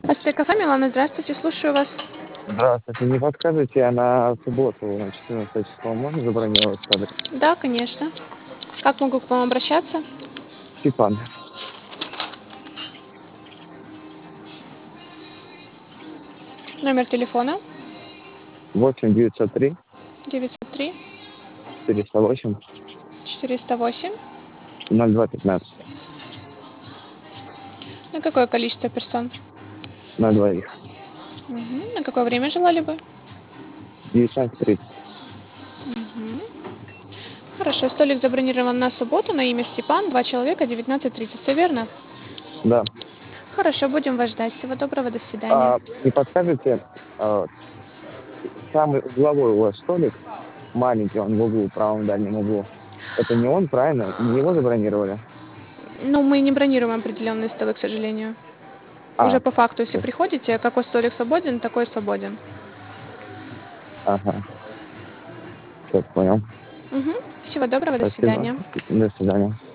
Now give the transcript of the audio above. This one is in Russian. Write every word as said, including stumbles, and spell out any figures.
Астей кафе, Милана, здравствуйте, слушаю вас. Здравствуйте. Не подскажете, а на субботу, на четырнадцатое число можно забронировать столик? Да, конечно. Как могу к вам обращаться? Степан. Номер телефона восемь девятьсот три девятьсот три четыреста восемь четыреста восемь. ноль два пятнадцать. На какое количество персон? На двоих. Мгм. На какое время желали бы? девятнадцать тридцать. Мгм. Хорошо, столик забронирован на субботу на имя Степан, два человека, девятнадцать тридцать. Все верно? Да. Хорошо, будем вас ждать. Всего доброго, до свидания. А, не подскажете, а, самый угловой у вас столик, маленький, он в углу, в правом дальнем углу. Это не он, правильно? Не его забронировали? Ну, мы не бронируем определенные столы, к сожалению. Уже А, по факту, если всё. приходите, какой столик свободен, такой свободен. Ага. Всё, понял. Мгм. Всего доброго, до Спасибо. свидания. До свидания.